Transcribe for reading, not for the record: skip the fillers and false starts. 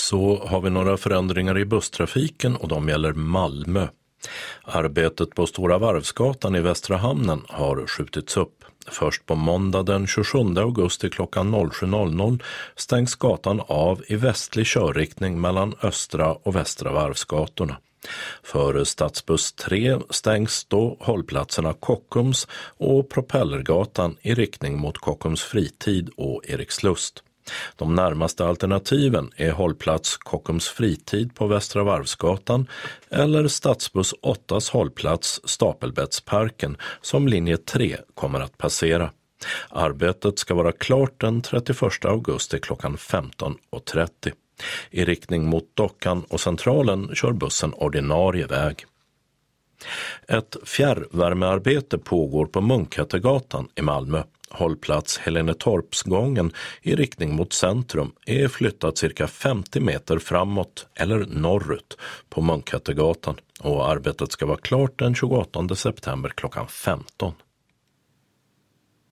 Så har vi några förändringar i busstrafiken och de gäller Malmö. Arbetet på Stora Varvsgatan i Västra hamnen har skjutits upp. Först på måndag den 27 augusti klockan 07.00 stängs gatan av i västlig körriktning mellan Östra och Västra Varvsgatorna. För stadsbuss 3 stängs då hållplatserna Kockums och Propellergatan i riktning mot Kockums Fritid och Erikslust. De närmaste alternativen är hållplats Kockums Fritid på Västra Varvsgatan eller stadsbuss 8s hållplats Stapelbäddsparken som linje 3 kommer att passera. Arbetet ska vara klart den 31 augusti klockan 15.30. I riktning mot Dockan och Centralen kör bussen ordinarie väg. Ett fjärrvärmearbete pågår på Munkhättegatan i Malmö. Hållplats Helenetorpsgången i riktning mot centrum är flyttat cirka 50 meter framåt eller norrut på Munkhättegatan och arbetet ska vara klart den 28 september klockan 15.